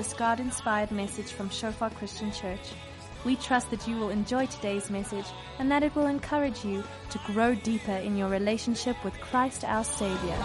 this God-inspired message from Shofar Christian Church. We trust that you will enjoy today's message and that it will encourage you to grow deeper in your relationship with Christ our Savior.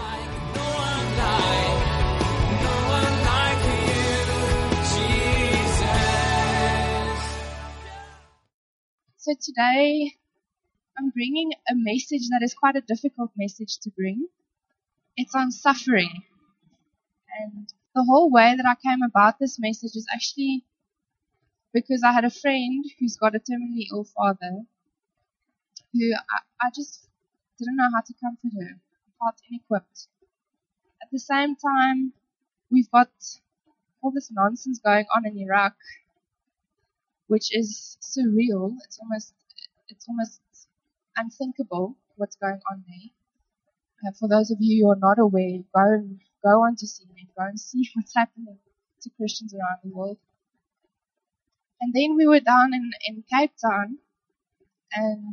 So today I'm bringing a message that is quite a difficult message to bring. It's on suffering. And the whole way that I came about this message is actually because I had a friend who's got a terminally ill father who I just didn't know how to comfort her. I felt ill-equipped. At the same time, we've got all this nonsense going on in Iraq, which is surreal. It's almost unthinkable what's going on there. For those of you who are not aware, go on to CNN, go and see what's happening to Christians around the world. And then we were down in Cape Town, and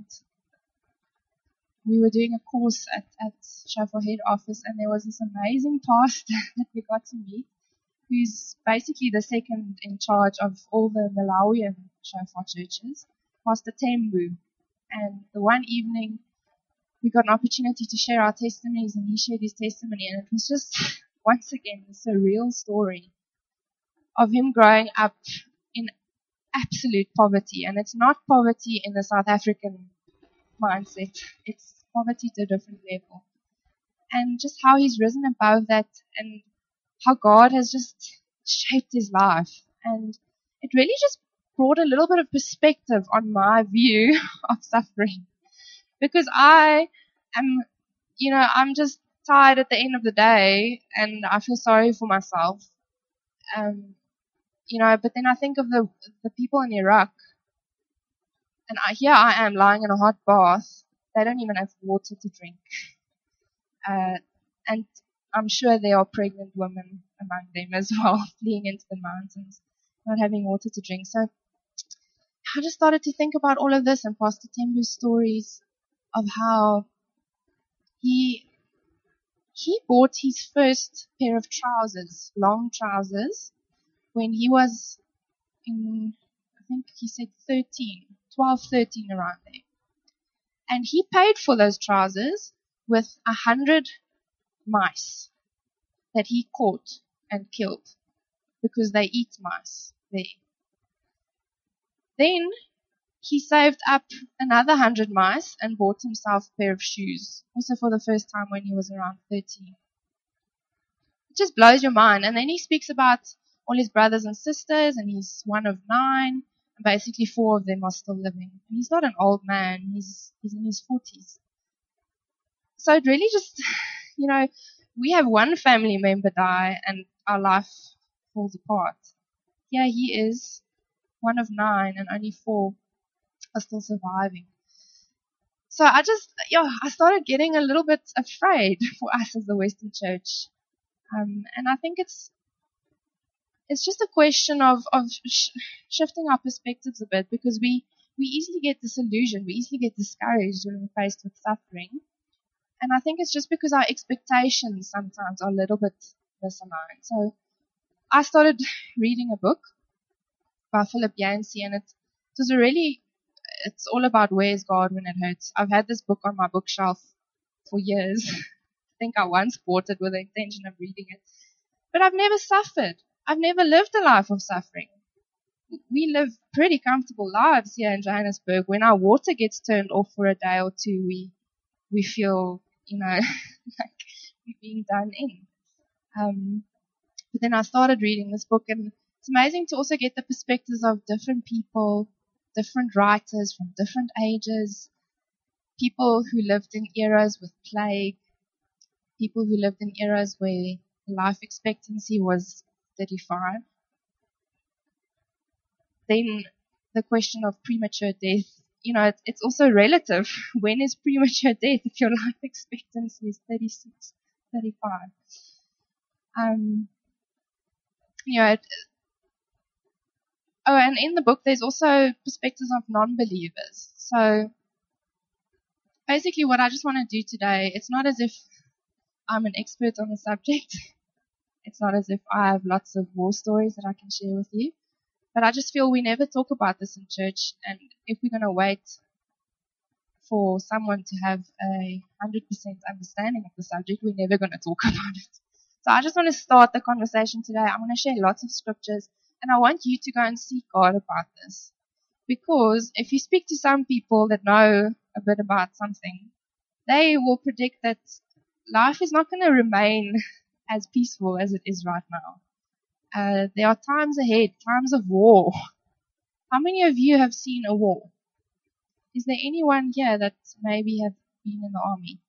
we were doing a course at Shofar Head Office, and there was this amazing pastor that we got to meet, who's basically the second in charge of all the Malawian Shofar churches, Pastor Tembu. And the one evening, we got an opportunity to share our testimonies, and he shared his testimony, and it was just, once again, a surreal story of him growing up in absolute poverty. And it's not poverty in the South African mindset. It's poverty to a different level. And just how he's risen above that, and how God has just shaped his life. And it really just brought a little bit of perspective on my view of suffering. Because I'm just tired at the end of the day, and I feel sorry for myself. But then I think of the people in Iraq, and here I am lying in a hot bath. They don't even have water to drink. And I'm sure there are pregnant women among them as well, fleeing into the mountains, not having water to drink. So I just started to think about all of this and Pastor Tembu's stories of how he bought his first pair of trousers, long trousers, when he was in, I think he said 12, 13 around there. And he paid for those trousers with 100 mice that he caught and killed because they eat mice there. Then he saved up another 100 mice and bought himself a pair of shoes, also for the first time when he was around 13. It just blows your mind. And then he speaks about all his brothers and sisters, and he's one of 9, and basically 4 of them are still living. And he's not an old man, he's in his 40s. So it really just, we have one family member die and our life falls apart. Here he is, one of 9, and only 4 are still surviving. So I started getting a little bit afraid for us as the Western Church. And I think it's just a question of shifting our perspectives a bit, because we easily get disillusioned, we easily get discouraged when we're faced with suffering. And I think it's just because our expectations sometimes are a little bit misaligned. So I started reading a book by Philip Yancey, and it's all about where's God when it hurts. I've had this book on my bookshelf for years. I think I once bought it with the intention of reading it. But I've never suffered. I've never lived a life of suffering. We live pretty comfortable lives here in Johannesburg. When our water gets turned off for a day or two, we feel, like we're being done in. But then I started reading this book, and it's amazing to also get the perspectives of different people, different writers from different ages, people who lived in eras with plague, people who lived in eras where life expectancy was 35. Then the question of premature death, it's also relative. When is premature death if your life expectancy is 36, 35? And in the book there's also perspectives of non-believers. So basically what I just want to do today, it's not as if I'm an expert on the subject. It's not as if I have lots of war stories that I can share with you. But I just feel we never talk about this in church. And if we're going to wait for someone to have a 100% understanding of the subject, we're never going to talk about it. So I just want to start the conversation today. I'm going to share lots of scriptures, and I want you to go and seek God about this. Because if you speak to some people that know a bit about something, they will predict that life is not going to remain as peaceful as it is right now. There are times ahead, times of war. How many of you have seen a war? Is there anyone here that maybe have been in the army?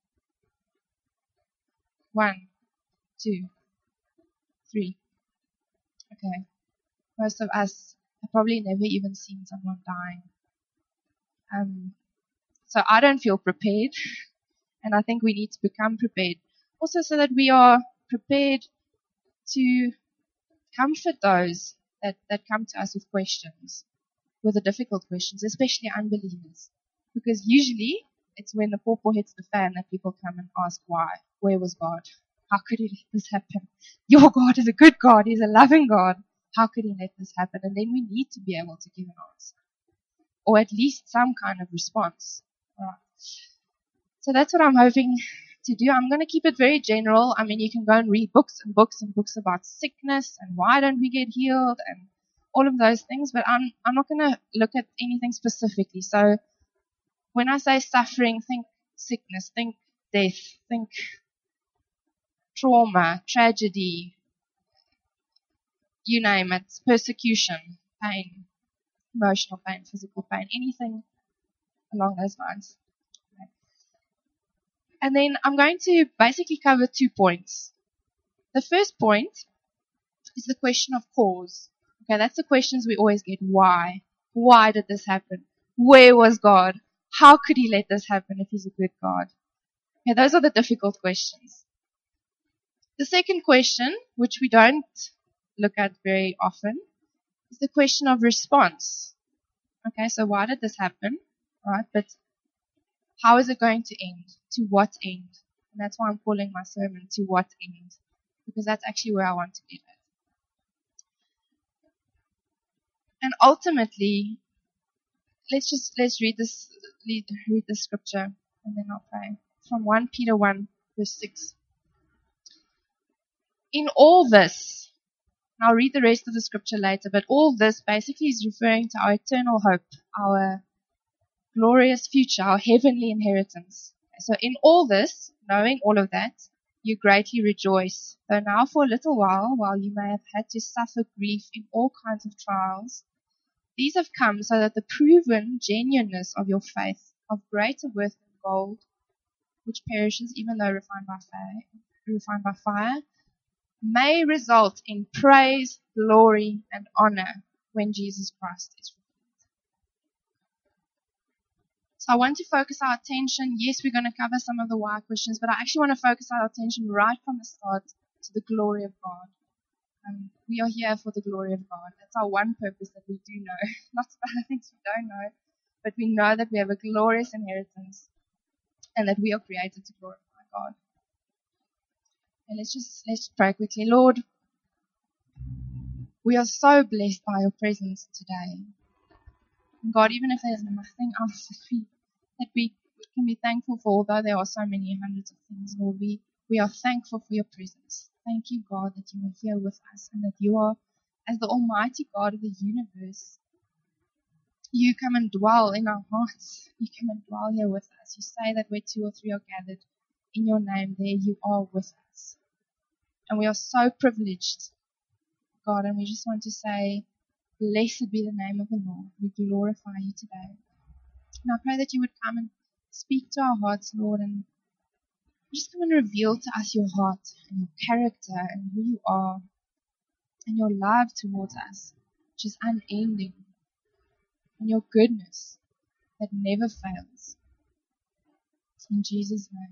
1, 2, 3. Okay. Most of us have probably never even seen someone dying. So I don't feel prepared, and I think we need to become prepared. Also so that we are prepared to comfort those that come to us with questions, with the difficult questions, especially unbelievers. Because usually it's when the pawpaw hits the fan that people come and ask why. Where was God? How could he let this happen? Your God is a good God. He's a loving God. How could he let this happen? And then we need to be able to give an answer. Or at least some kind of response. Alright. So that's what I'm hoping to do. I'm going to keep it very general. I mean, you can go and read books and books and books about sickness and why don't we get healed and all of those things, but I'm not going to look at anything specifically. So when I say suffering, think sickness, think death, think trauma, tragedy, you name it, persecution, pain, emotional pain, physical pain, anything along those lines. Okay. And then I'm going to basically cover 2 points. The first point is the question of cause. Okay, that's the questions we always get. Why? Why did this happen? Where was God? How could he let this happen if he's a good God? Okay, those are the difficult questions. The second question, which we don't look at very often, is the question of response. Okay, so why did this happen? Right, but how is it going to end? To what end? And that's why I'm calling my sermon To What End? Because that's actually where I want to get at. And ultimately, let's read this scripture, and then I'll pray. From 1 Peter 1, verse 6. In all this, and I'll read the rest of the scripture later, but all this basically is referring to our eternal hope, our glorious future, our heavenly inheritance. So in all this, knowing all of that, you greatly rejoice, though now for a little while you may have had to suffer grief in all kinds of trials, these have come so that the proven genuineness of your faith, of greater worth than gold, which perishes even though refined by fire, may result in praise, glory, and honor when Jesus Christ is revealed. So I want to focus our attention. Yes, we're going to cover some of the why questions, but I actually want to focus our attention right from the start to the glory of God. We are here for the glory of God. That's our one purpose that we do know. Lots of other things we don't know, but we know that we have a glorious inheritance and that we are created to glorify God. And let's pray quickly. Lord, we are so blessed by your presence today. And God, even if there's nothing else that we can be thankful for, although there are so many hundreds of things, Lord, we are thankful for your presence. Thank you, God, that you are here with us and that you are, as the Almighty God of the universe, you come and dwell in our hearts. You come and dwell here with us. You say that where 2 or 3 are gathered in your name, there you are with us. And we are so privileged, God, and we just want to say, blessed be the name of the Lord. We glorify you today. And I pray that you would come and speak to our hearts, Lord, and just come and reveal to us your heart and your character and who you are and your love towards us, which is unending, and your goodness that never fails. In Jesus' name.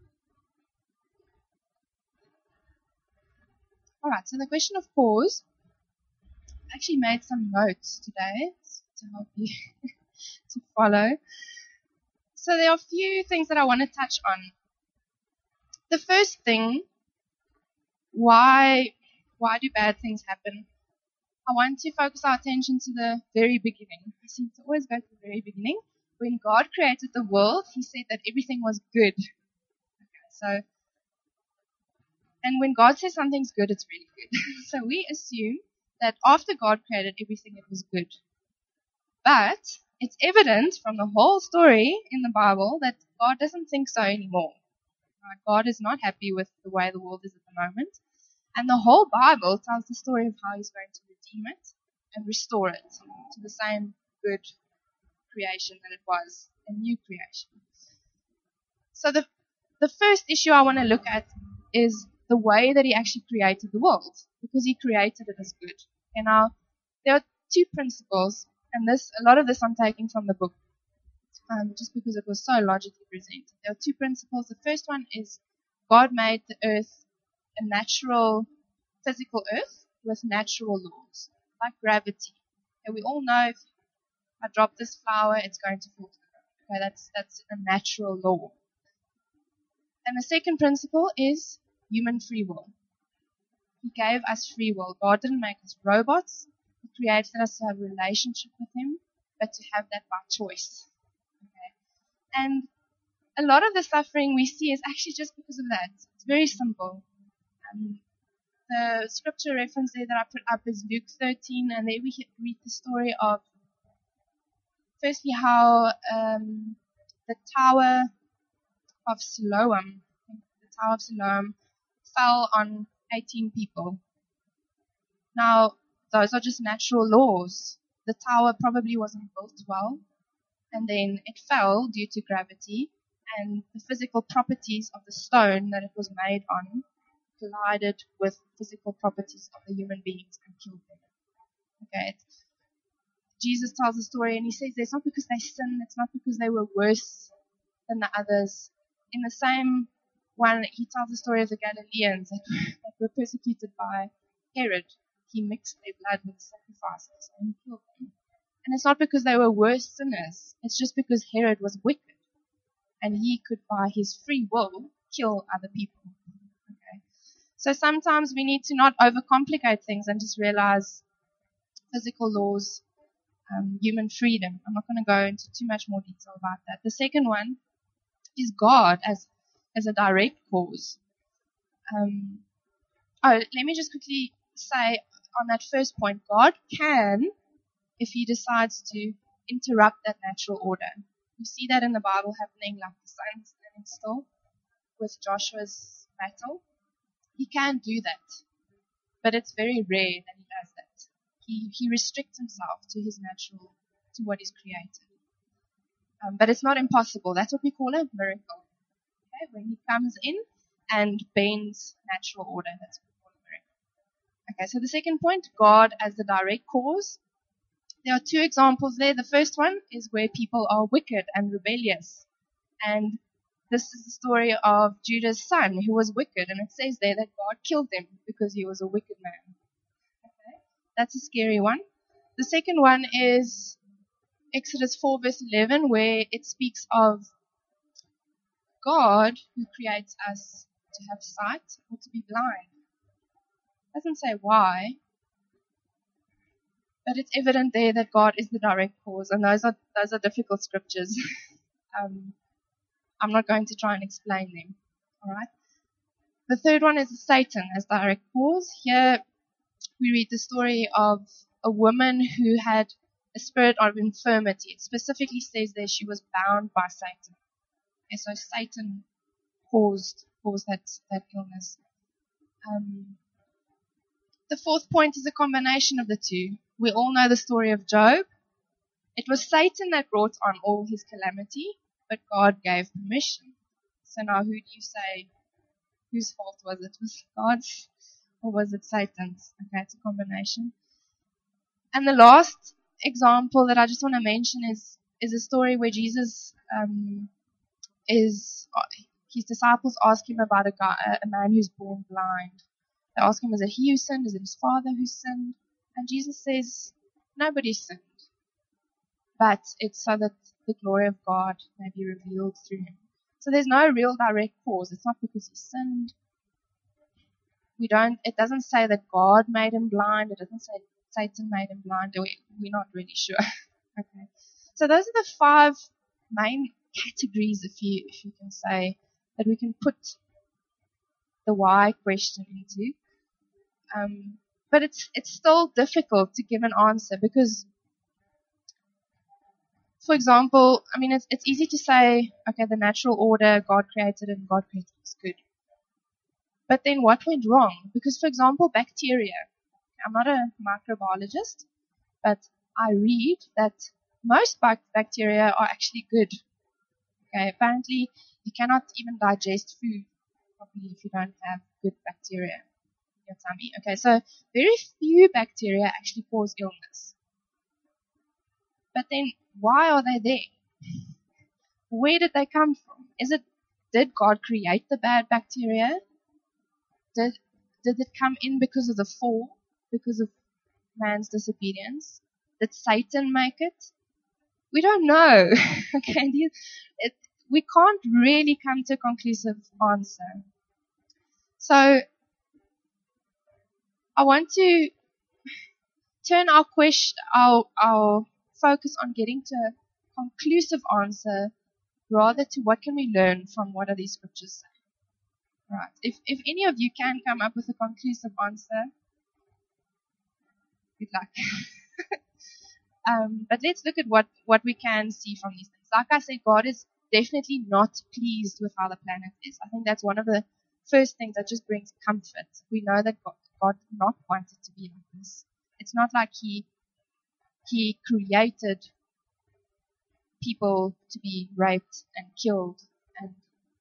Alright, so the question of cause, I actually made some notes today to help you to follow. So there are a few things that I want to touch on. The first thing, why why do bad things happen, I want to focus our attention to the very beginning. I seem to always go to the very beginning. When God created the world, He said that everything was good. Okay, and when God says something's good, it's really good. So we assume that after God created everything, it was good. But it's evident from the whole story in the Bible that God doesn't think so anymore. Right? God is not happy with the way the world is at the moment. And the whole Bible tells the story of how He's going to redeem it and restore it to the same good creation that it was, a new creation. So the first issue I want to look at is the way that He actually created the world, because He created it as good. And now there are two principles, and a lot of this I'm taking from the book, just because it was so logically presented. There are two principles. The first one is God made the earth a natural, physical earth with natural laws, like gravity. And we all know if I drop this flower, it's going to fall to the ground. Okay, that's a natural law. And the second principle is human free will. He gave us free will. God didn't make us robots. He created us to have a relationship with Him, but to have that by choice. Okay? And a lot of the suffering we see is actually just because of that. It's very simple. The scripture reference there that I put up is Luke 13, and there we read the story of, firstly, how the Tower of Siloam fell on 18 people. Now, those are just natural laws. The tower probably wasn't built well, and then it fell due to gravity, and the physical properties of the stone that it was made on collided with physical properties of the human beings and killed them. Okay, Jesus tells the story, and He says it's not because they sinned, it's not because they were worse than the others. In the same one, He tells the story of the Galileans that were persecuted by Herod. He mixed their blood with sacrifices and He killed them. And it's not because they were worse sinners, it's just because Herod was wicked, and he could, by his free will, kill other people. Okay. So sometimes we need to not overcomplicate things and just realize physical laws, human freedom. I'm not going to go into too much more detail about that. The second one is God as a direct cause. Let me just quickly say on that first point, God can, if He decides to, interrupt that natural order. You see that in the Bible happening, like the sun standing still with Joshua's battle. He can do that, but it's very rare that He does that. He restricts Himself to what He's created. But it's not impossible. That's what we call a miracle. Okay? When He comes in and bends natural order, that's what we call a miracle. Okay, so the second point, God as the direct cause. There are two examples there. The first one is where people are wicked and rebellious. And this is the story of Judah's son, who was wicked. And it says there that God killed him because he was a wicked man. Okay? That's a scary one. The second one is Exodus 4 verse 11, where it speaks of God who creates us to have sight or to be blind. It doesn't say why, but it's evident there that God is the direct cause, and those are difficult scriptures. I'm not going to try and explain them. All right. The third one is Satan as direct cause. Here we read the story of a woman who had a spirit of infirmity. It specifically says there she was bound by Satan. And so Satan caused that illness. The fourth point is a combination of the two. We all know the story of Job. It was Satan that brought on all his calamity, but God gave permission. So now who do you say, whose fault was it? Was it God's or was it Satan's? Okay, it's a combination. And the last example that I just want to mention is a story where Jesus his disciples ask him about a man who's born blind. They ask him, is it he who sinned? Is it his father who sinned? And Jesus says, nobody sinned. But it's so that the glory of God may be revealed through him. So there's no real direct cause. It's not because he sinned. It doesn't say that God made him blind. It doesn't say Satan made him blind. We're not really sure. Okay. So those are the 5 main categories, if you can say, that we can put the why question into. But it's still difficult to give an answer because, for example, I mean, it's easy to say, okay, the natural order, God created it and God created it is good. But then what went wrong? Because, for example, bacteria, I'm not a microbiologist, but I read that most bacteria are actually good. Okay, apparently you cannot even digest food properly if you don't have good bacteria in your tummy. Okay, so very few bacteria actually cause illness. But then why are they there? Where did they come from? Did God create the bad bacteria? Did it come in because of the fall? Because of man's disobedience? Did Satan make it? We don't know. Okay, we can't really come to a conclusive answer. So I want to turn our focus on getting to a conclusive answer rather to what can we learn from what are these scriptures saying. Right. If any of you can come up with a conclusive answer, good luck. But let's look at what we can see from these things. Like I said, God is definitely not pleased with how the planet is. I think that's one of the first things that just brings comfort. We know that God did not want it to be like this. It's not like He created people to be raped and killed and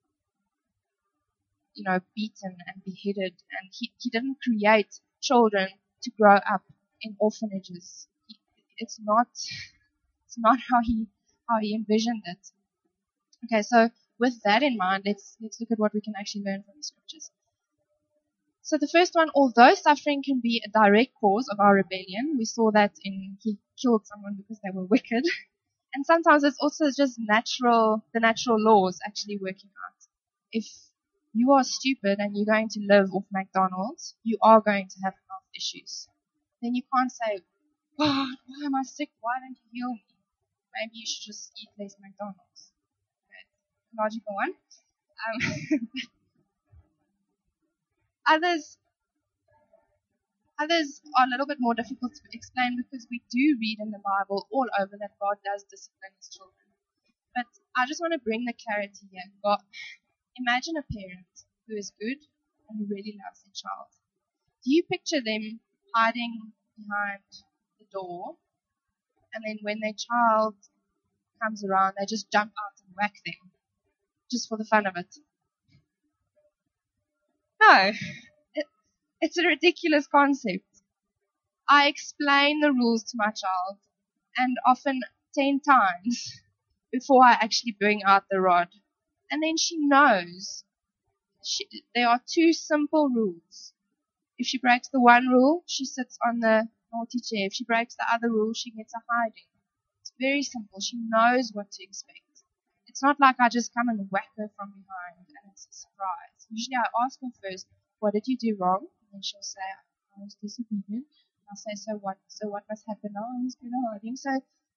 beaten and beheaded, and he didn't create children to grow up in orphanages. It's not how he envisioned it. Okay, so with that in mind, let's look at what we can actually learn from the scriptures. So the first one, although suffering can be a direct cause of our rebellion, we saw that he killed someone because they were wicked, and sometimes it's also just the natural laws actually working out. If you are stupid and you're going to live off McDonald's, you are going to have health issues. Then you can't say, God, why am I sick? Why don't you heal me? Maybe you should just eat less McDonald's. Okay. Logical one. Others are a little bit more difficult to explain because we do read in the Bible all over that God does discipline his children. But I just want to bring the clarity here. Imagine a parent who is good and who really loves their child. Do you picture them hiding behind the door, and then when their child comes around, they just jump out and whack them, just for the fun of it? No. It's a ridiculous concept. I explain the rules to my child, and often 10 times before I actually bring out the rod. And then she knows. There are 2 simple rules. If she breaks the one rule, she sits on the naughty chair. If she breaks the other rule, she gets a hiding. It's very simple. She knows what to expect. It's not like I just come and whack her from behind and it's a surprise. Usually I ask her first, what did you do wrong? And she'll say, I was disobedient. I'll say, so what must happen now? I was good at hiding. So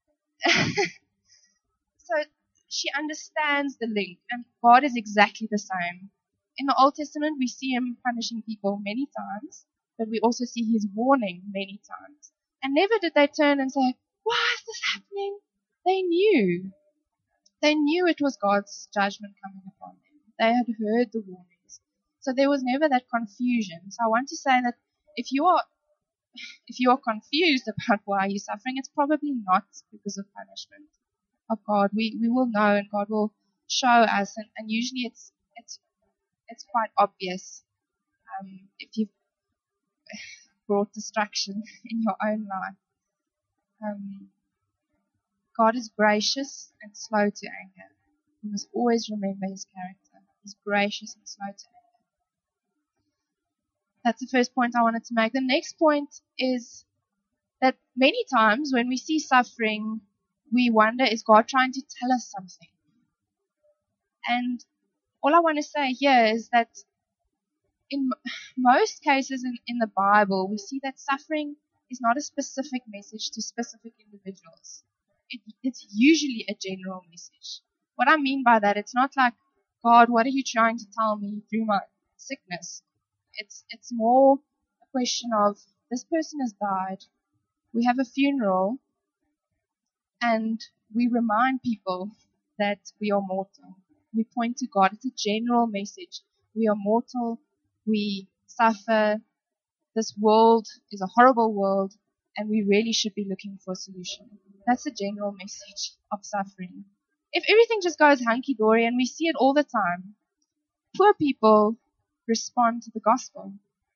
she understands the link, and God is exactly the same. In the Old Testament, we see him punishing people many times, but we also see his warning many times. And never did they turn and say, why is this happening? They knew. They knew it was God's judgment coming upon them. They had heard the warnings. So there was never that confusion. So I want to say that if you are confused about why you're suffering, it's probably not because of punishment of God. We will know, and God will show us, and usually it's quite obvious if you've brought destruction in your own life. God is gracious and slow to anger. You must always remember his character. He's gracious and slow to anger. That's the first point I wanted to make. The next point is that many times when we see suffering, we wonder, is God trying to tell us something? And all I want to say here is that in most cases in the Bible, we see that suffering is not a specific message to specific individuals. It's usually a general message. What I mean by that, it's not like, God, what are you trying to tell me through my sickness? It's more a question of, this person has died. We have a funeral, and we remind people that we are mortal. We point to God. It's a general message. We are mortal. We suffer. This world is a horrible world, and we really should be looking for a solution. That's the general message of suffering. If everything just goes hunky-dory, and we see it all the time, poor people respond to the gospel.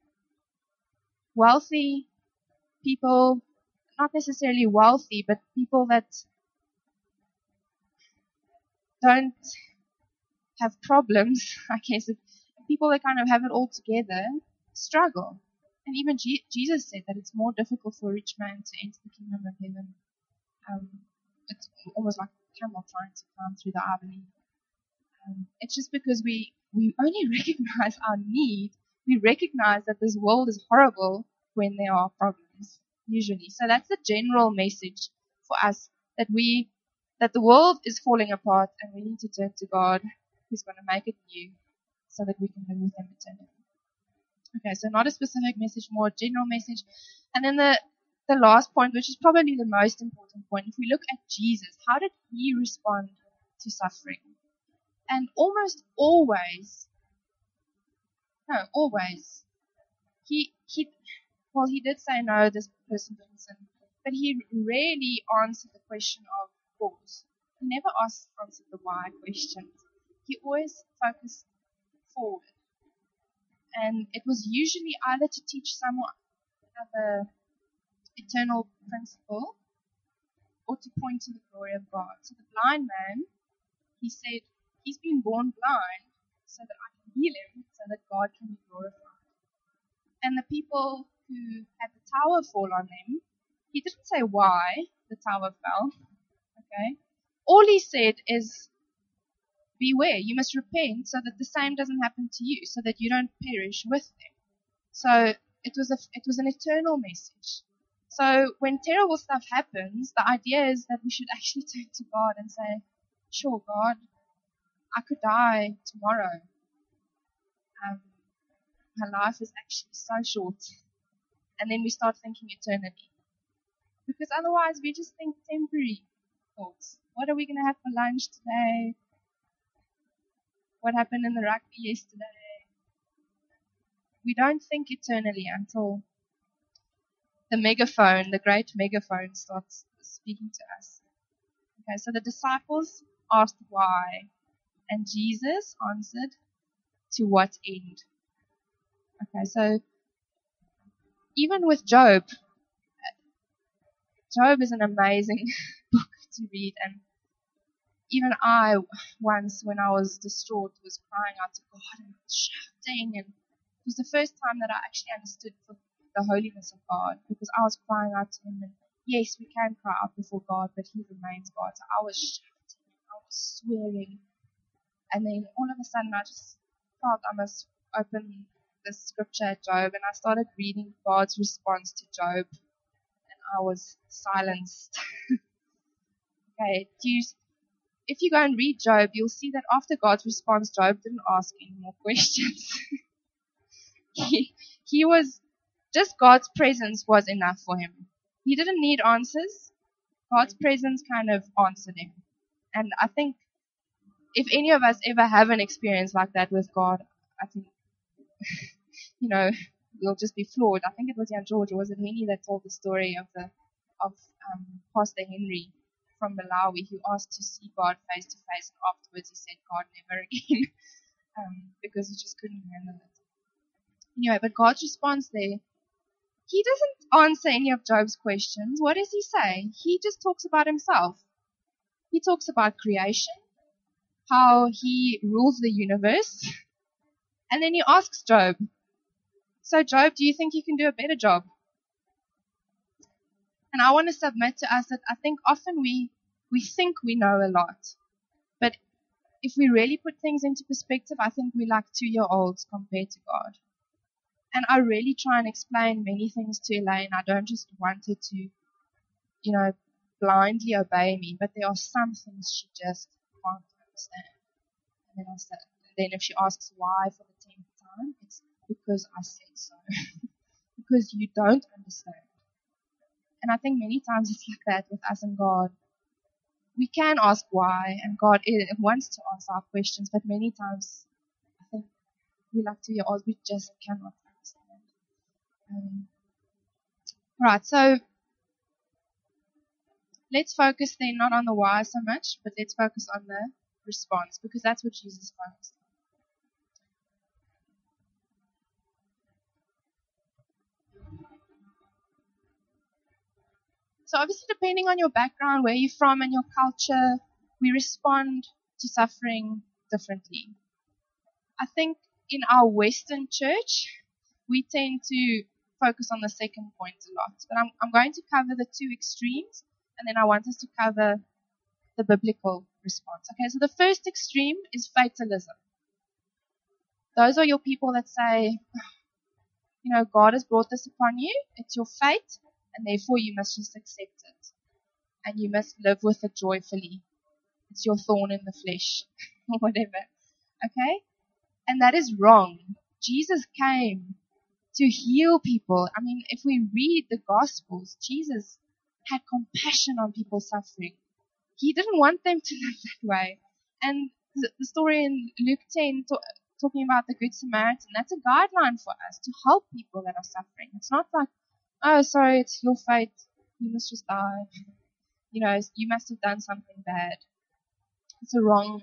Wealthy people, not necessarily wealthy, but people that don't have problems, I guess, people that kind of have it all together, struggle. And even Jesus said that it's more difficult for a rich man to enter the kingdom of heaven. It's almost like a camel trying to climb through the eye of a needle. It's just because we only recognize our need. We recognize that this world is horrible when there are problems, usually. So that's the general message for us, that the world is falling apart, and we need to turn to God, who's going to make it new, so that we can live with Him eternally. Okay, so not a specific message, more a general message. And then the last point, which is probably the most important point, if we look at Jesus, how did He respond to suffering? And almost always, he did say, no, this person didn't sin, but He rarely answered the question of cause. He never answered the why questions. He always focused forward. And it was usually either to teach someone another eternal principle, or to point to the glory of God. So the blind man, he said, he's been born blind so that I can heal him, so that God can be glorified. And the people who had the tower fall on them, he didn't say why the tower fell. Okay? All he said is, beware, you must repent so that the same doesn't happen to you, so that you don't perish with them. So it was an eternal message. So when terrible stuff happens, the idea is that we should actually turn to God and say, sure, God, I could die tomorrow. My life is actually so short. And then we start thinking eternally. Because otherwise we just think temporary thoughts. What are we going to have for lunch today? What happened in the rugby yesterday? We don't think eternally until the great megaphone, starts speaking to us. Okay, so the disciples asked why, and Jesus answered, to what end? Okay, so even with Job is an amazing book to read, and even I, once when I was distraught, was crying out to God and shouting, and it was the first time that I actually understood the holiness of God, because I was crying out to Him, and yes, we can cry out before God, but He remains God. So I was shouting, I was swearing, and then all of a sudden I just felt I must open the scripture at Job, and I started reading God's response to Job, and I was silenced. Okay, if you go and read Job, you'll see that after God's response, Job didn't ask any more questions. he was, just God's presence was enough for him. He didn't need answers. God's presence kind of answered him. And I think if any of us ever have an experience like that with God, I think, we'll just be floored. I think it was Jan George, or was it Henny, that told the story of Pastor Henry from Malawi, who asked to see God face to face, and afterwards he said, God, never again, because he just couldn't handle it. Anyway, but God's response there, He doesn't answer any of Job's questions. What does He say? He just talks about Himself. He talks about creation, how He rules the universe, and then He asks Job, so Job, do you think you can do a better job? And I want to submit to us that I think often we think we know a lot. But if we really put things into perspective, I think we're like 2-year-olds compared to God. And I really try and explain many things to Elaine. I don't just want her to, blindly obey me, but there are some things she just can't understand. And then if she asks why for the 10th time, it's because I said so. Because you don't understand. And I think many times it's like that with us and God. We can ask why, and God wants to answer our questions, but many times I think we like to hear, we just cannot understand. Right, so let's focus then not on the why so much, but let's focus on the response, because that's what Jesus focused on. So obviously, depending on your background, where you're from, and your culture, we respond to suffering differently. I think in our Western church, we tend to focus on the second point a lot. But I'm going to cover the two extremes, and then I want us to cover the biblical response. Okay, so the first extreme is fatalism. Those are your people that say, God has brought this upon you. It's your fate, and therefore you must just accept it. And you must live with it joyfully. It's your thorn in the flesh, or whatever. Okay? And that is wrong. Jesus came to heal people. I mean, if we read the Gospels, Jesus had compassion on people suffering. He didn't want them to live that way. And the story in Luke 10 talking about the Good Samaritan, that's a guideline for us to help people that are suffering. It's not like, oh, sorry, it's your fate. You must just die. You must have done something bad. It's a wrong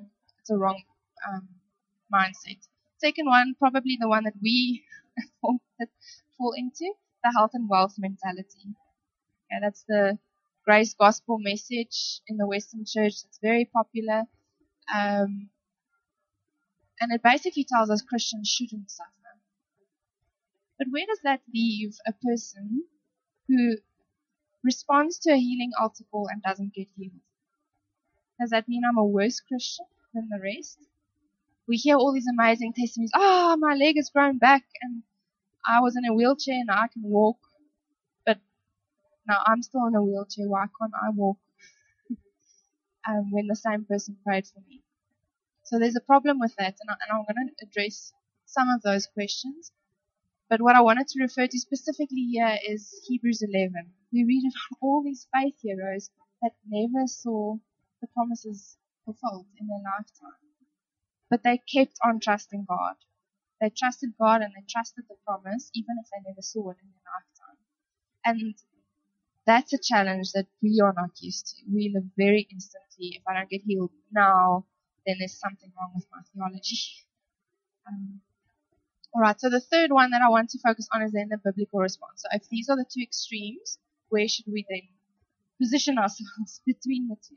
mindset. Second one, probably the one that we fall into, the health and wealth mentality. Okay, that's the grace gospel message in the Western church. It's very popular. And it basically tells us Christians shouldn't suffer. But where does that leave a person who responds to a healing altar call and doesn't get healed? Does that mean I'm a worse Christian than the rest? We hear all these amazing testimonies. My leg has grown back and I was in a wheelchair and now I can walk. But now I'm still in a wheelchair. Why can't I walk? When the same person prayed for me. So there's a problem with that, and I'm going to address some of those questions. But what I wanted to refer to specifically here is Hebrews 11. We read about all these faith heroes that never saw the promises fulfilled in their lifetime. But they kept on trusting God. They trusted God and they trusted the promise, even if they never saw it in their lifetime. And that's a challenge that we are not used to. We live very instantly. If I don't get healed now, then there's something wrong with my theology. Alright, so the third one that I want to focus on is then the biblical response. So if these are the two extremes, where should we then position ourselves between the two?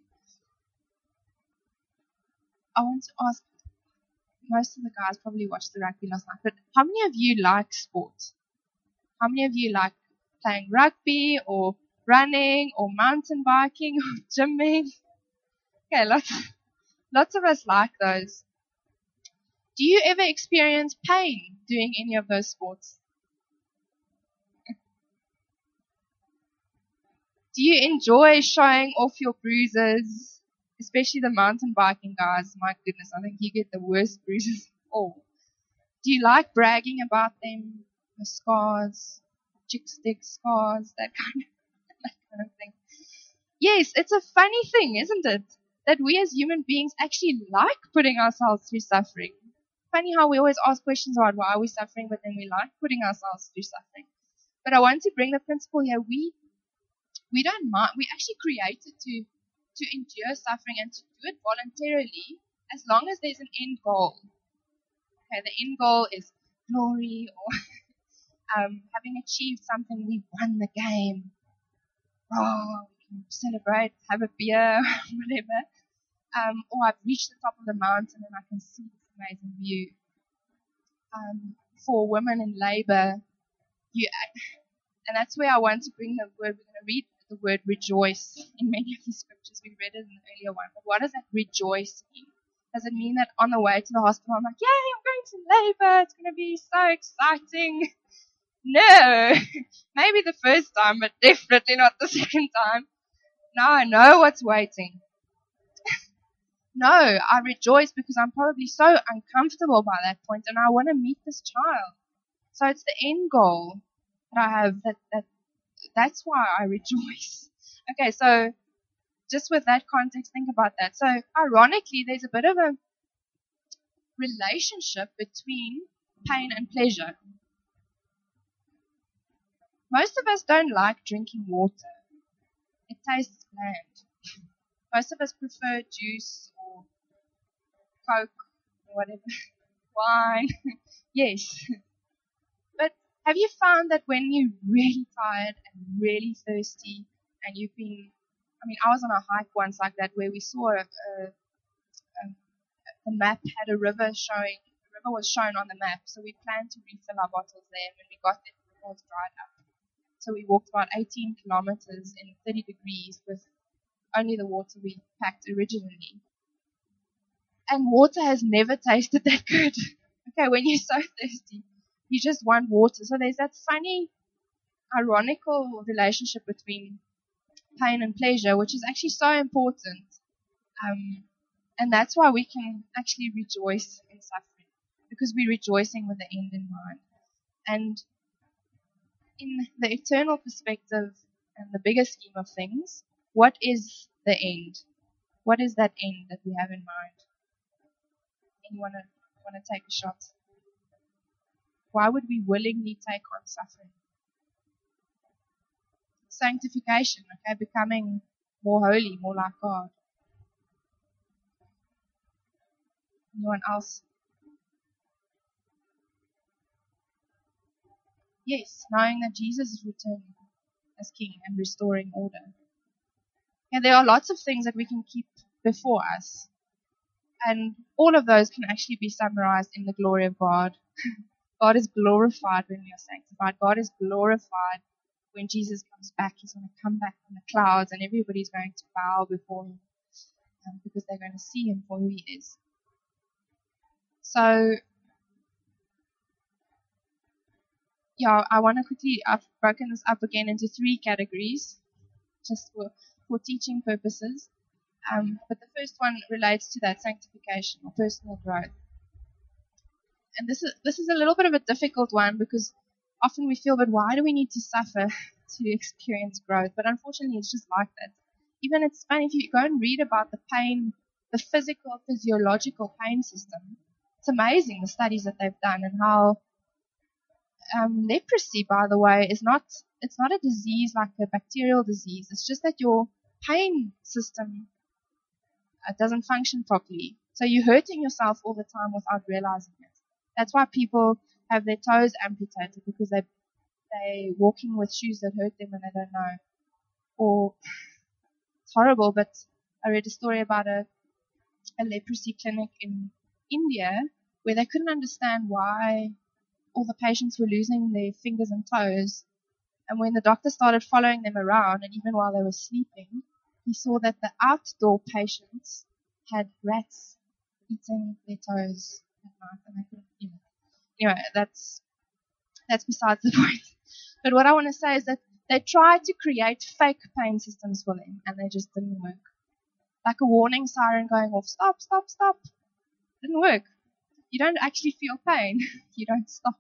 I want to ask, most of the guys probably watched the rugby last night, but how many of you like sport? How many of you like playing rugby or running or mountain biking or gymming? Okay, lots of us like those. Do you ever experience pain doing any of those sports? Do you enjoy showing off your bruises? Especially the mountain biking guys. My goodness, I think you get the worst bruises of all. Do you like bragging about them? The scars, chick stick scars, that kind of thing. Yes, it's a funny thing, isn't it? That we as human beings actually like putting ourselves through suffering. Funny how we always ask questions about why are we suffering, but then we like putting ourselves through suffering. But I want to bring the principle here. We don't mind. We actually created to endure suffering and to do it voluntarily as long as there's an end goal. Okay, the end goal is glory or having achieved something. We won the game. Oh, we can celebrate, have a beer, whatever. Or I've reached the top of the mountain and I can see this amazing view. For women in labor, and that's where I want to bring the word. We're going to read the word rejoice in many of the scriptures. We read it in the earlier one. But what does that rejoice mean? Does it mean that on the way to the hospital, I'm like, yay, I'm going into labor. It's going to be so exciting. No, maybe the first time, but definitely not the second time. Now I know what's waiting. No, I rejoice because I'm probably so uncomfortable by that point and I want to meet this child. So it's the end goal that I have, that's why I rejoice. Okay, so just with that context, think about that. So ironically, there's a bit of a relationship between pain and pleasure. Most of us don't like drinking water. It tastes bland. Most of us prefer juice or Coke or whatever, wine. Yes. But have you found that when you're really tired and really thirsty and I was on a hike once like that where we saw the map had a river showing, the river was shown on the map, so we planned to refill our bottles there, and when we got there, the river was dried up. So we walked about 18 kilometers in 30 degrees with only the water we packed originally. And water has never tasted that good. Okay, when you're so thirsty, you just want water. So there's that funny, ironical relationship between pain and pleasure, which is actually so important. And that's why we can actually rejoice in suffering, because we're rejoicing with the end in mind. And in the eternal perspective and the bigger scheme of things, what is the end? What is that end that we have in mind? Anyone want to take a shot? Why would we willingly take on suffering? Sanctification, okay, becoming more holy, more like God. Anyone else? Yes, knowing that Jesus is returning as King and restoring order. Yeah, there are lots of things that we can keep before us. And all of those can actually be summarized in the glory of God. God is glorified when we are sanctified. God is glorified when Jesus comes back. He's going to come back on the clouds and everybody's going to bow before him because they're going to see him for who he is. So, yeah, I want to quickly, I've broken this up again into 3 categories just for teaching purposes. But the first one relates to that sanctification or personal growth. And this is a little bit of a difficult one because often we feel, but why do we need to suffer to experience growth? But unfortunately, it's just like that. Even it's funny if you go and read about the pain, the physiological pain system. It's amazing the studies that they've done and how leprosy, by the way, it's not a disease like a bacterial disease. It's just that your pain system doesn't function properly. So you're hurting yourself all the time without realizing it. That's why people have their toes amputated, because they're walking with shoes that hurt them and they don't know. Or it's horrible, but I read a story about a leprosy clinic in India where they couldn't understand why all the patients were losing their fingers and toes. And when the doctor started following them around, and even while they were sleeping, he saw that the outdoor patients had rats eating their toes at night, and they couldn't, Anyway, that's besides the point. But what I want to say is that they tried to create fake pain systems for them, and they just didn't work. Like a warning siren going off, stop, stop, stop. Didn't work. You don't actually feel pain. You don't stop.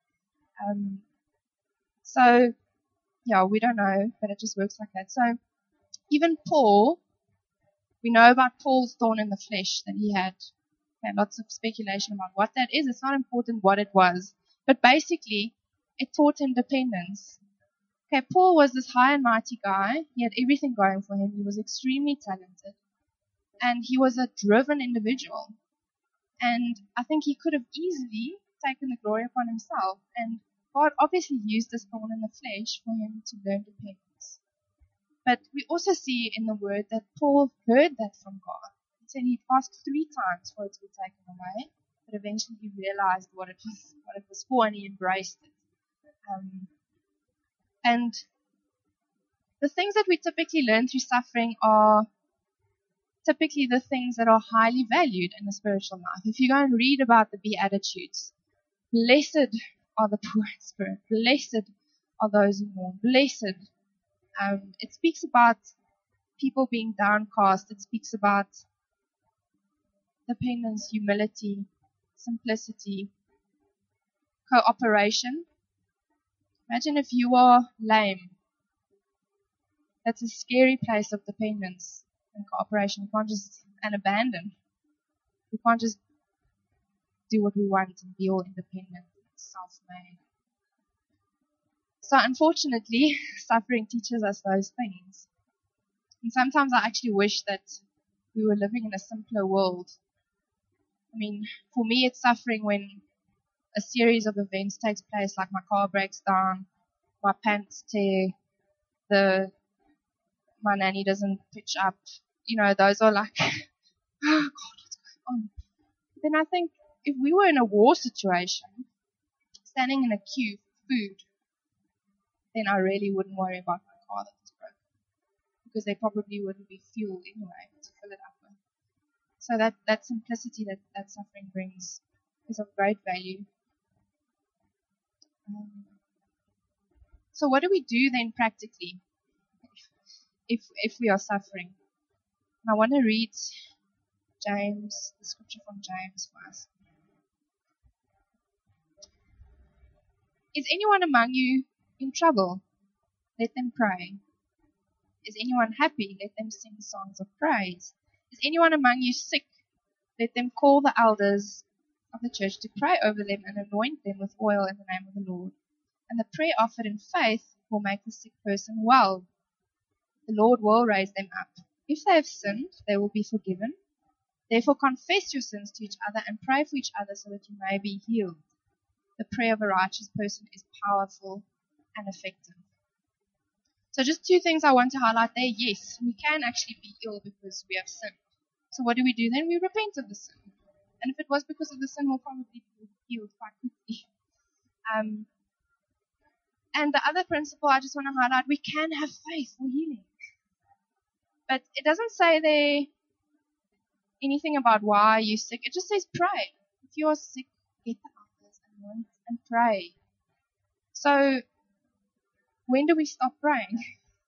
So, yeah, we don't know, but it just works like that. So, even Paul, we know about Paul's thorn in the flesh that he had. Okay, lots of speculation about what that is. It's not important what it was. But basically, it taught him dependence. Okay, Paul was this high and mighty guy. He had everything going for him. He was extremely talented. And he was a driven individual. And I think he could have easily taken the glory upon himself. And God obviously used this thorn in the flesh for him to learn dependence. But we also see in the word that Paul heard that from God. He said he'd asked 3 times for it to be taken away, but eventually he realized what it was for, and he embraced it. And the things that we typically learn through suffering are typically the things that are highly valued in the spiritual life. If you go and read about the Beatitudes, blessed are the poor in spirit, blessed are those who mourn, blessed. It speaks about people being downcast. It speaks about dependence, humility, simplicity, cooperation. Imagine if you are lame. That's a scary place of dependence and cooperation. You can't just abandon. We can't just do what we want and be all independent, self-made. So unfortunately, suffering teaches us those things. And sometimes I actually wish that we were living in a simpler world. I mean, for me, it's suffering when a series of events takes place, like my car breaks down, my pants tear, my nanny doesn't pitch up. Those are like, oh God, what's going on? Then I think if we were in a war situation, standing in a queue for food, then I really wouldn't worry about my car that was broken, because there probably wouldn't be fuel anyway to fill it up with. So that simplicity that suffering brings is of great value. So what do we do then practically if we are suffering? And I want to read the scripture from James for us. Is anyone among you in trouble? Let them pray. Is anyone happy? Let them sing songs of praise. Is anyone among you sick? Let them call the elders of the church to pray over them and anoint them with oil in the name of the Lord. And the prayer offered in faith will make the sick person well. The Lord will raise them up. If they have sinned, they will be forgiven. Therefore confess your sins to each other and pray for each other so that you may be healed. The prayer of a righteous person is powerful and effective. So just two things I want to highlight there. Yes, we can actually be ill because we have sinned. So what do we do then? We repent of the sin. And if it was because of the sin, we'll probably be healed quite quickly. And the other principle I just want to highlight, we can have faith for healing. But it doesn't say there anything about why you're sick. It just says pray. If you are sick, get the elders and pray. So when do we stop praying?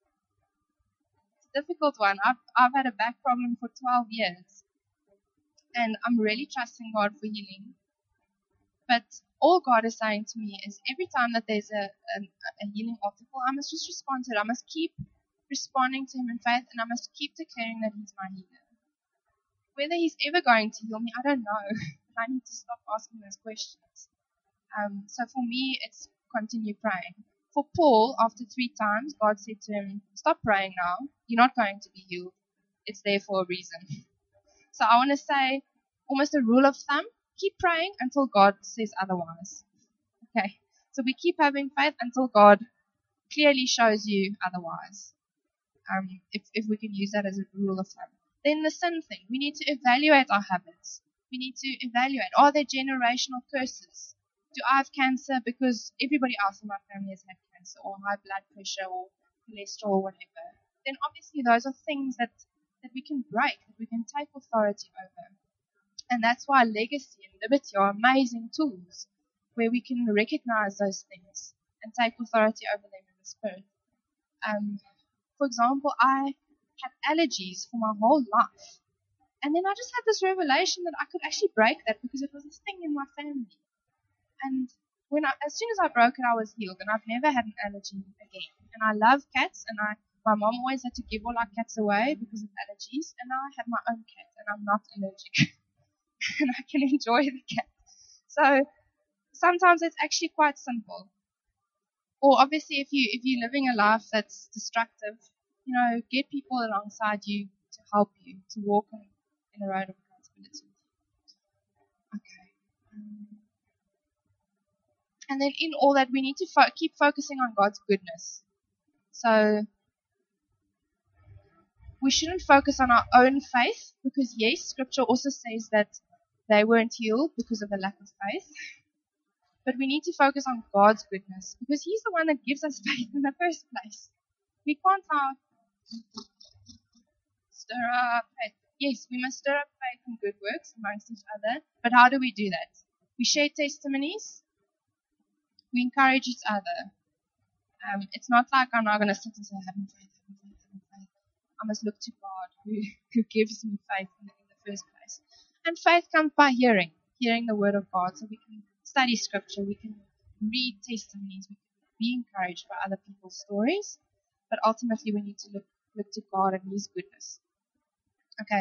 It's a difficult one. I've had a back problem for 12 years. And I'm really trusting God for healing. But all God is saying to me is every time that there's a healing article, I must just respond to it. I must keep responding to Him in faith, and I must keep declaring that He's my healer. Whether He's ever going to heal me, I don't know. I need to stop asking those questions. So for me, it's continue praying. For Paul, after 3 times, God said to him, stop praying now. You're not going to be healed. It's there for a reason. So I want to say, almost a rule of thumb, keep praying until God says otherwise. Okay, so we keep having faith until God clearly shows you otherwise. If we can use that as a rule of thumb. Then the sin thing, we need to evaluate our habits. We need to evaluate, are there generational curses? Do I have cancer because everybody else in my family has had cancer, or high blood pressure, or cholesterol, or whatever? Then obviously those are things that we can break, that we can take authority over. And that's why legacy and liberty are amazing tools where we can recognize those things and take authority over them in the spirit. For example, I had allergies for my whole life. And then I just had this revelation that I could actually break that because it was this thing in my family. And as soon as I broke it, I was healed, and I've never had an allergy again. And I love cats, and my mom always had to give all our cats away because of allergies, and now I have my own cat, and I'm not allergic. And I can enjoy the cat. So sometimes it's actually quite simple. Or obviously, if you're living a life that's destructive, get people alongside you to help you to walk in a road of accountability. Okay. And then in all that, we need to keep focusing on God's goodness. So we shouldn't focus on our own faith, because yes, Scripture also says that they weren't healed because of the lack of faith. But we need to focus on God's goodness, because He's the one that gives us faith in the first place. We can't stir up faith. Yes, we must stir up faith and good works amongst each other. But how do we do that? We share testimonies. We encourage each other. It's not like I'm not going to sit and say, having faith, having faith, having faith. I must look to God who gives me faith in the first place. And faith comes by hearing the word of God. So we can study scripture, we can read testimonies, we can be encouraged by other people's stories. But ultimately we need to look to God and His goodness. Okay.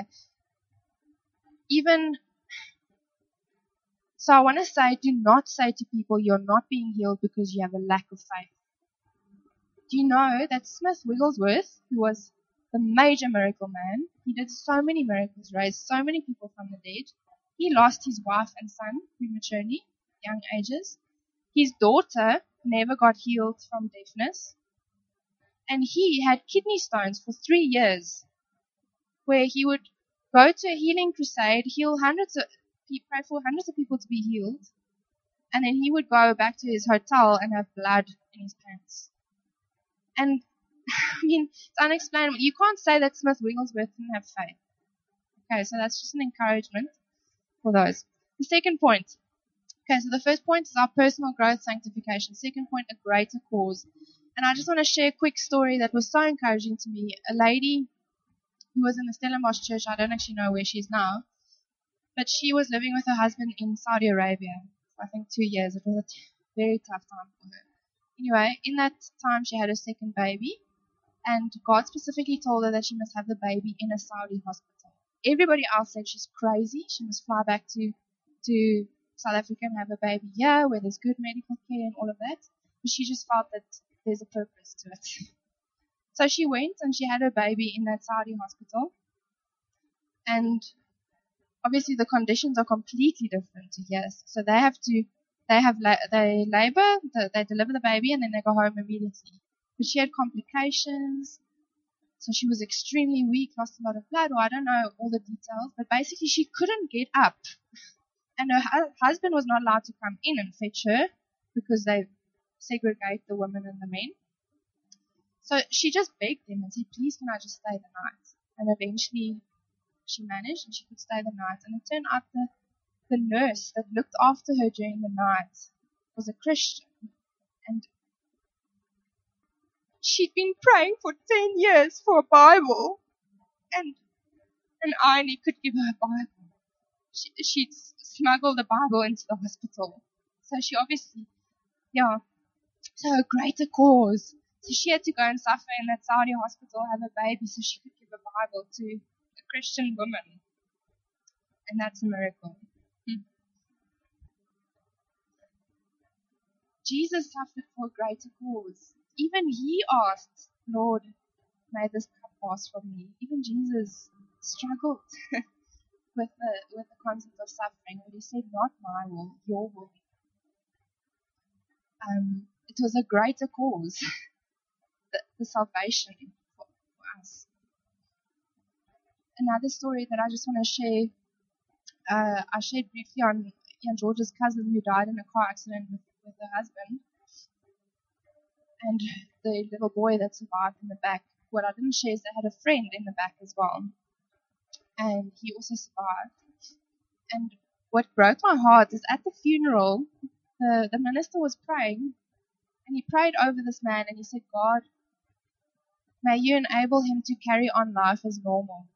So I want to say, do not say to people you're not being healed because you have a lack of faith. Do you know that Smith Wigglesworth, who was the major miracle man, he did so many miracles, raised so many people from the dead. He lost his wife and son prematurely, young ages. His daughter never got healed from deafness. And he had kidney stones for 3 years, where he would go to a healing crusade, pray for hundreds of people to be healed, and then he would go back to his hotel and have blood in his pants. And, I mean, it's unexplainable. You can't say that Smith Wigglesworth didn't have faith. Okay, so that's just an encouragement for those. The second point. Okay, so the first point is our personal growth, sanctification. Second point, a greater cause. And I just want to share a quick story that was so encouraging to me. A lady who was in the Stellenbosch church, I don't actually know where she is now, but she was living with her husband in Saudi Arabia for, I think, 2 years. It was a very tough time for her. Anyway, in that time she had her second baby, and God specifically told her that she must have the baby in a Saudi hospital. Everybody else said she's crazy. She must fly back to South Africa and have a baby here where there's good medical care and all of that. But she just felt that there's a purpose to it. So she went and she had her baby in that Saudi hospital. And obviously the conditions are completely different to here. So they labor, they deliver the baby, and then they go home immediately. But she had complications, so she was extremely weak, lost a lot of blood, or I don't know all the details, but basically she couldn't get up. And her husband was not allowed to come in and fetch her because they segregate the women and the men. So she just begged him and said, please can I just stay the night? And eventually she managed and she could stay the night. And it turned out the nurse that looked after her during the night was a Christian. And she'd been praying for 10 years for a Bible. And I only could give her a Bible. She'd smuggled the Bible into the hospital. So she obviously, so a greater cause. So she had to go and suffer in that Saudi hospital, have a baby, so she could give a Bible to a Christian woman. And that's a miracle. Jesus suffered for a greater cause. Even he asked, Lord, may this cup pass from me. Even Jesus struggled with the concept of suffering, but he said, not my will, your will. It was a greater cause, the salvation for us. Another story that I just want to share, I shared briefly on Ian George's cousin who died in a car accident with her husband, and the little boy that survived in the back. What I didn't share is they had a friend in the back as well, and he also survived. And what broke my heart is at the funeral, the minister was praying, and he prayed over this man, and he said, God, may you enable him to carry on life as normal.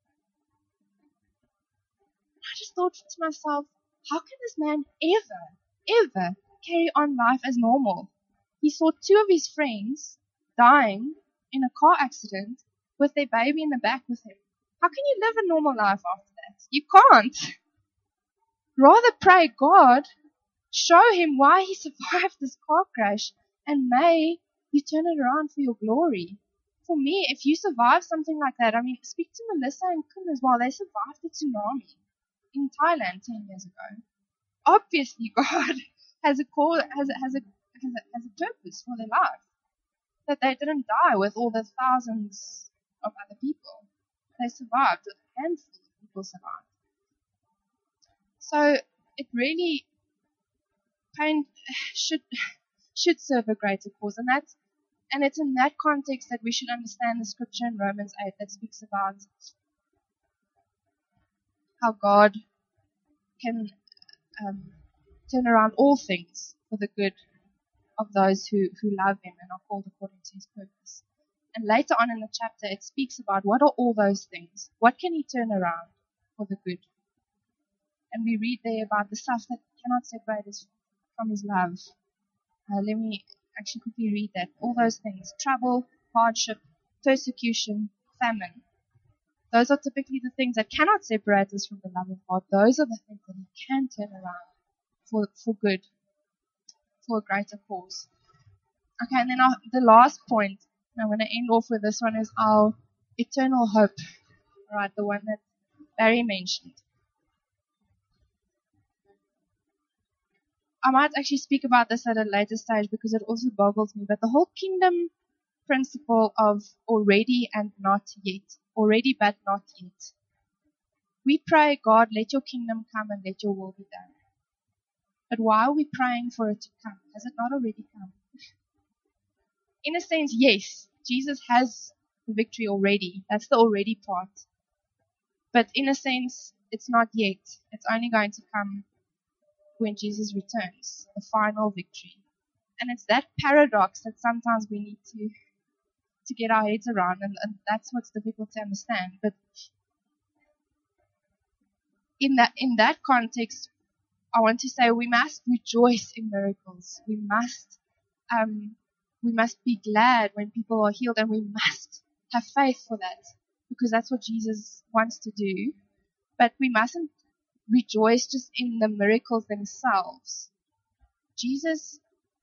I just thought to myself, how can this man ever carry on life as normal? He saw 2 of his friends dying in a car accident with their baby in the back with him. How can you live a normal life after that? You can't. Rather pray, God, show him why he survived this car crash, and may you turn it around for your glory. For me, if you survive something like that, I mean, speak to Melissa and Kun as well. They survived the tsunami in Thailand 10 years ago. Obviously, God has a purpose for their life. That they didn't die with all the thousands of other people. They survived. A handful of people survived. So it really should serve a greater cause, and it's in that context that we should understand the scripture in Romans 8 that speaks about how God can turn around all things for the good of those who love Him and are called according to His purpose. And later on in the chapter, it speaks about what are all those things? What can He turn around for the good? And we read there about the stuff that cannot separate us from His love. Let me actually quickly read that. All those things: trouble, hardship, persecution, famine. Those are typically the things that cannot separate us from the love of God. Those are the things that He can turn around for good, for a greater cause. Okay, and then the last point, and I'm going to end off with this one, is our eternal hope. Right, the one that Barry mentioned. I might actually speak about this at a later stage because it also boggles me, but the whole kingdom principle of already and not yet. Already but not yet. We pray, God, let your kingdom come and let your will be done. But why are we praying for it to come? Has it not already come? In a sense, yes, Jesus has the victory already. That's the already part. But in a sense, it's not yet. It's only going to come when Jesus returns, the final victory. And it's that paradox that sometimes we need to get our heads around, and that's what's difficult to understand. But in that context, I want to say we must rejoice in miracles. We must be glad when people are healed, and we must have faith for that, because that's what Jesus wants to do. But we mustn't rejoice just in the miracles themselves. Jesus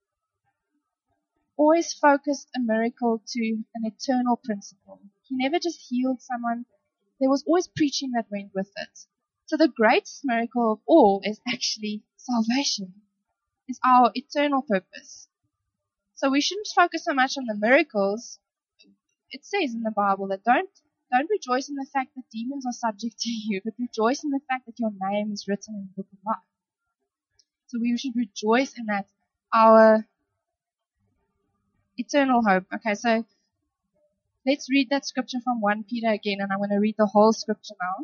always focused a miracle to an eternal principle. He never just healed someone. There was always preaching that went with it. So the greatest miracle of all is actually salvation. It's our eternal purpose. So we shouldn't focus so much on the miracles. It says in the Bible that don't rejoice in the fact that demons are subject to you, but rejoice in the fact that your name is written in the book of life. So we should rejoice in that, our eternal hope. Okay, so let's read that scripture from 1 Peter again, and I'm going to read the whole scripture now,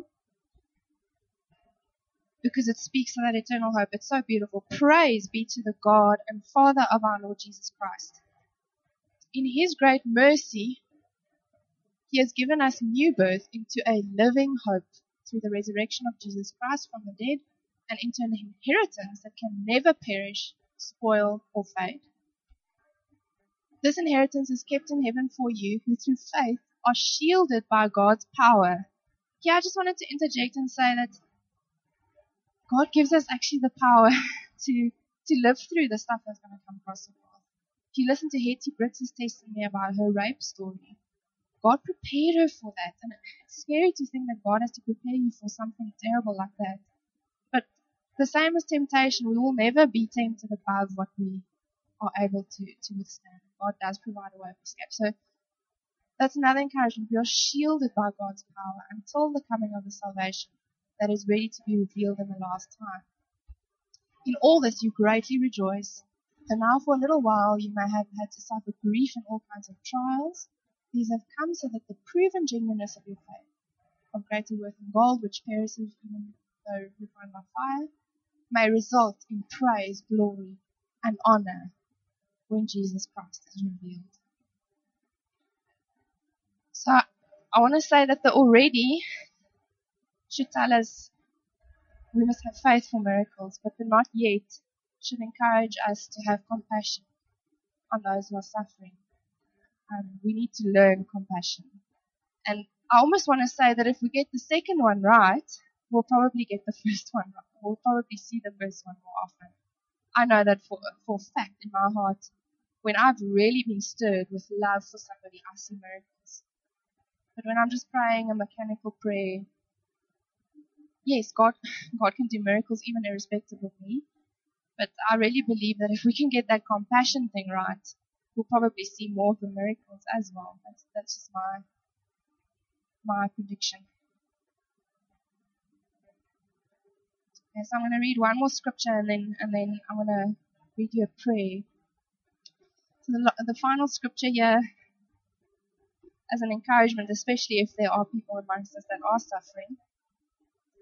because it speaks of that eternal hope. It's so beautiful. Praise be to the God and Father of our Lord Jesus Christ. In His great mercy, He has given us new birth into a living hope through the resurrection of Jesus Christ from the dead, and into an inheritance that can never perish, spoil, or fade. This inheritance is kept in heaven for you, who through faith are shielded by God's power. Here I just wanted to interject and say that God gives us actually the power to live through the stuff that's going to come across the path. If you listen to Hetty Brits' testimony about her rape story, God prepared her for that. And it's scary to think that God has to prepare you for something terrible like that. But the same as temptation, we will never be tempted above what we are able to withstand. God does provide a way of escape. So that's another encouragement. We are shielded by God's power until the coming of the salvation that is ready to be revealed in the last time. In all this you greatly rejoice, though now for a little while you may have had to suffer grief in all kinds of trials. These have come so that the proven genuineness of your faith, of greater worth than gold, which perishes even though refined by fire, may result in praise, glory, and honor when Jesus Christ is revealed. So I want to say that the already should tell us we must have faith for miracles, but the not yet should encourage us to have compassion on those who are suffering. We need to learn compassion. And I almost want to say that if we get the second one right, we'll probably get the first one right. We'll probably see the first one more often. I know that for a fact in my heart, when I've really been stirred with love for somebody, I see miracles. But when I'm just praying a mechanical prayer, yes, God can do miracles even irrespective of me. But I really believe that if we can get that compassion thing right, we'll probably see more of the miracles as well. That's just my prediction. Okay, so I'm going to read one more scripture and then I'm going to read you a prayer. So the final scripture here, as an encouragement, especially if there are people amongst us that are suffering.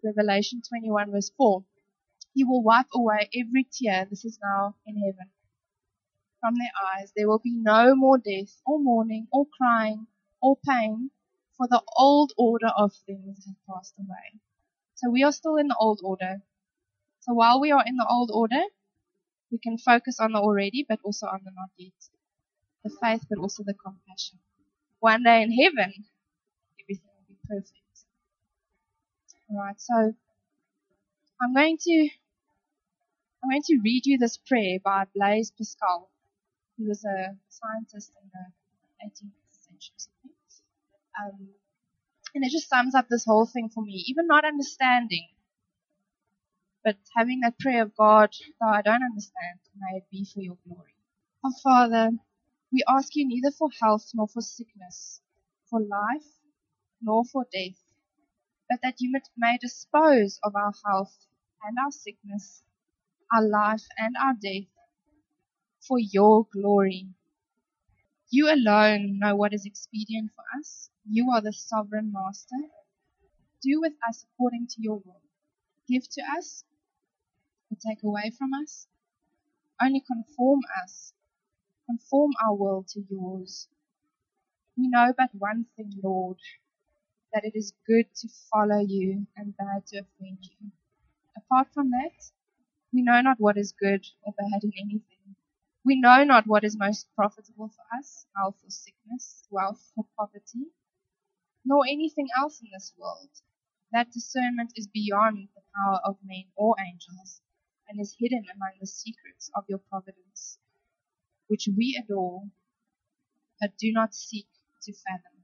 Revelation 21 verse 4. He will wipe away every tear, this is now in heaven, from their eyes. There will be no more death, or mourning, or crying, or pain, for the old order of things has passed away. So we are still in the old order. So while we are in the old order, we can focus on the already, but also on the not yet. The faith, but also the compassion. One day in heaven, everything will be perfect. Alright, so I'm going to read you this prayer by Blaise Pascal. He was a scientist in the 18th century. And it just sums up this whole thing for me. Even not understanding, but having that prayer of God, though I don't understand, may it be for your glory. Our Father, we ask you neither for health nor for sickness, for life nor for death, but that you may dispose of our health and our sickness, our life and our death, for your glory. You alone know what is expedient for us. You are the sovereign master. Do with us according to your will. Give to us or take away from us. Only conform our will to yours. We know but one thing, Lord, that it is good to follow you and bad to offend you. Apart from that, we know not what is good or bad in anything. We know not what is most profitable for us, health or sickness, wealth or poverty, nor anything else in this world. That discernment is beyond the power of men or angels, and is hidden among the secrets of your providence, which we adore, but do not seek to fathom.